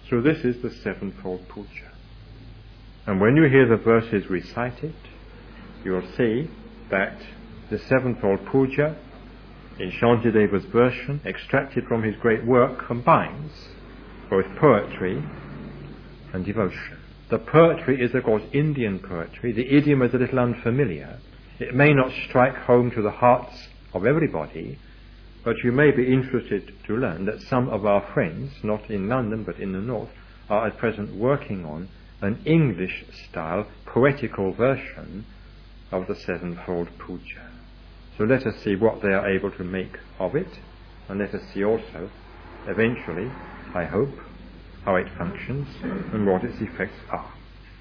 So this is the sevenfold puja. And when you hear the verses recited, you'll see that the sevenfold puja, in Shantideva's version, extracted from his great work, combines both poetry and devotion. The poetry is, of course, Indian poetry. The idiom is a little unfamiliar. It may not strike home to the hearts of everybody, but you may be interested to learn that some of our friends, not in London but in the north, are at present working on an English-style poetical version of the sevenfold puja. So let us see what they are able to make of it, and let us see also, eventually, I hope, how it functions and what its effects are.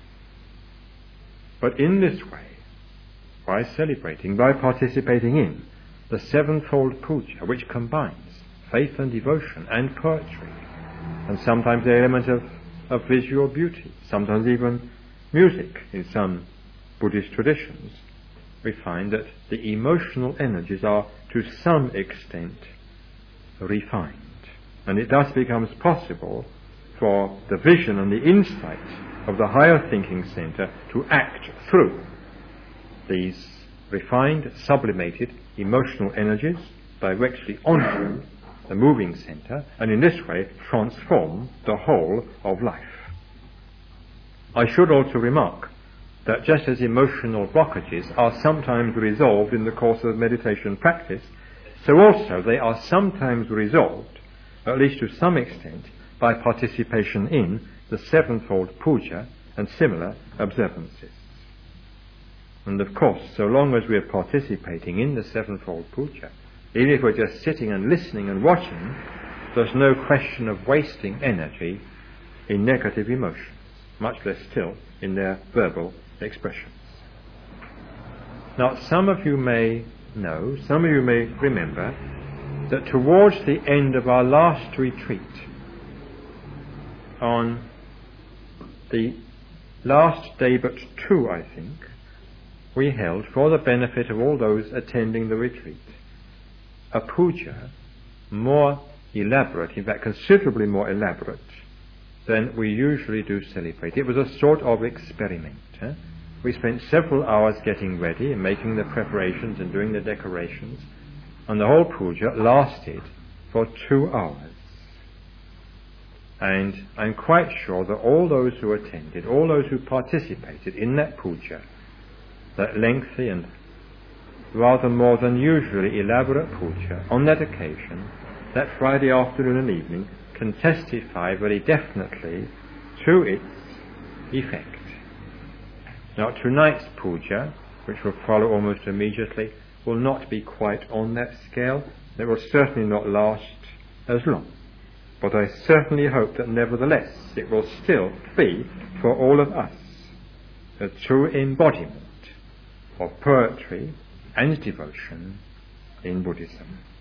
But in this way, by celebrating, by participating in the sevenfold puja, which combines faith and devotion and poetry, and sometimes the element of visual beauty, sometimes even music in some Buddhist traditions, we find that the emotional energies are to some extent refined. And it thus becomes possible for the vision and the insight of the higher thinking center to act through these refined, sublimated emotional energies directly onto the moving center, and in this way transform the whole of life. I should also remark that just as emotional blockages are sometimes resolved in the course of meditation practice, so also they are sometimes resolved, at least to some extent, by participation in the sevenfold puja and similar observances. And of course, so long as we are participating in the sevenfold puja, even if we're just sitting and listening and watching, there's no question of wasting energy in negative emotions, much less still in their verbal expressions. Now, some of you may know, some of you may remember, that towards the end of our last retreat, on the last day but two, I think, we held, for the benefit of all those attending the retreat, a puja more elaborate, in fact considerably more elaborate than we usually do celebrate. It was a sort of experiment. We spent several hours getting ready and making the preparations and doing the decorations, and the whole puja lasted for 2 hours. And I'm quite sure that all those who attended, all those who participated in that puja, that lengthy and rather more than usually elaborate puja, on that occasion, that Friday afternoon and evening, can testify very definitely to its effect. Now, tonight's puja, which will follow almost immediately, will not be quite on that scale. It will certainly not last as long. But I certainly hope that nevertheless it will still be, for all of us, a true embodiment of poetry and devotion in Buddhism.